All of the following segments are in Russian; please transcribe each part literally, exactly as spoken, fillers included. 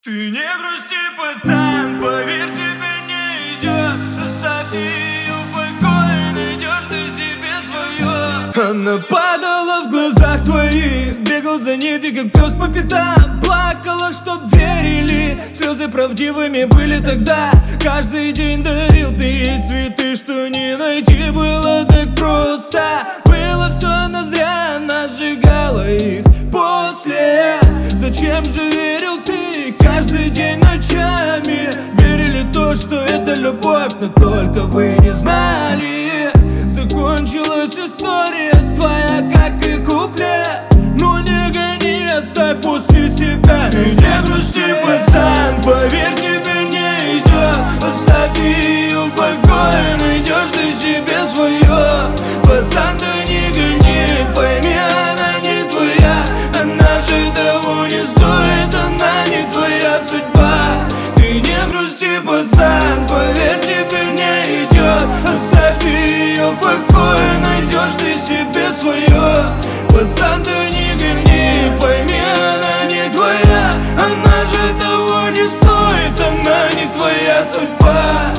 Ты не грусти, пацан, поверь, тебе не идет. Оставь ее в покое, найдешь ты себе свое. Она падала в глазах твоих, бегал за ней ты как пес по пятам. Плакала, чтоб верили, слезы правдивыми были тогда. Каждый день дарил ты ей цветы, что не найти было так просто. Было все она зря, она сжигала их после. Зачем же верил ты каждый день ночами? Верили то, что это любовь, но только вы не знали. Закончилась история твоя, как и куплет. Но не гони, оставь после себя. Ты не грусти, пацан, поверь, тебе не идет. Оставь ее в покое, найдешь ты себе свое. Пацан, да не гони, пойми, она не твоя. Она же того не стоит, она не твоя судьба. Ты не грусти, пацан, поверь, тебе не идет. Оставь ты ее в покое, найдешь ты себе свое. Пацан, да не гони, пойми, она не твоя. Она же того не стоит, она не твоя судьба.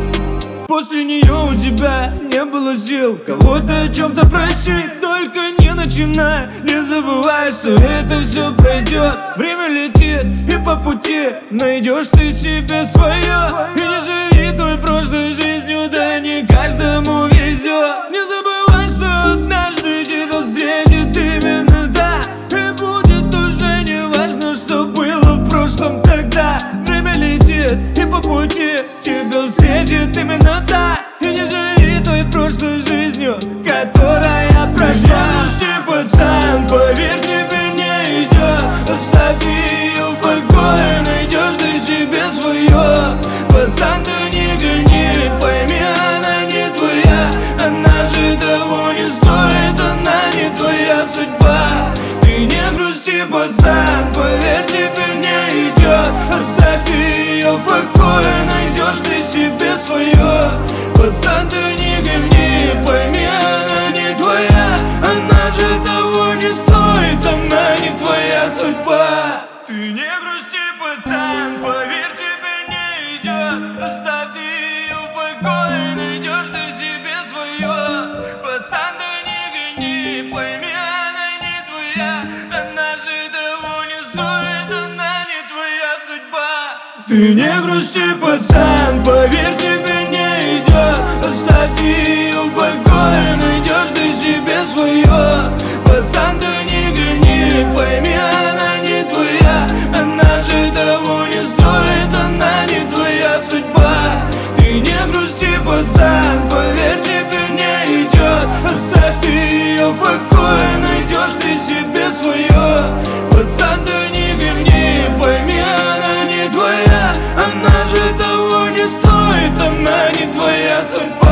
После нее у тебя не было сил кого-то о чем-то просить. Только не начинай, не забывай, что это все пройдет. Время летит, и по пути найдешь ты себе свое. И не живи той прошлой жизнью, да не каждому везет. Не забывай, что однажды тебя встретит именно та. И будет уже не важно, что было в прошлом тогда. Время летит, и по пути тебя встретит именно та. И не живи той прошлой жизнью, которая прошла. Не грусти, пацан, поверь, тебе не идет. Оставь ты ее в покое, найдешь ты себе свое. Пацан, да не гони, пойми, она не твоя. Она же того не стоит, она не твоя судьба. Ты не грусти, пацан, поверь, тебе не идет. Оставь ты ее в покое, найдешь ты себе свое. Пацан, да не гони, пойми, она не твоя. Она же того не стоит, она не твоя судьба. Ты не грусти, пацан, поверь, тебе не идет. Оставь ты ее в покое, найдешь ты себе свое. Пацан, да не гони, пойми, она не твоя. Она же того не стоит, она не твоя судьба. Ты не грусти, пацан, поверь, тебе не идет. Оставь ты ее в покое, найдешь ты себе свое. Пацан, да не гони, пойми, она не твоя. Она же того не стоит, она не твоя судьба. Ты не грусти, пацан, поверь, тебе не идет. Оставь ты ее в покое, найдешь ты себе свое. Пацан, да не гони, пойми, она не твоя. Она же того не стоит, она не твоя судьба.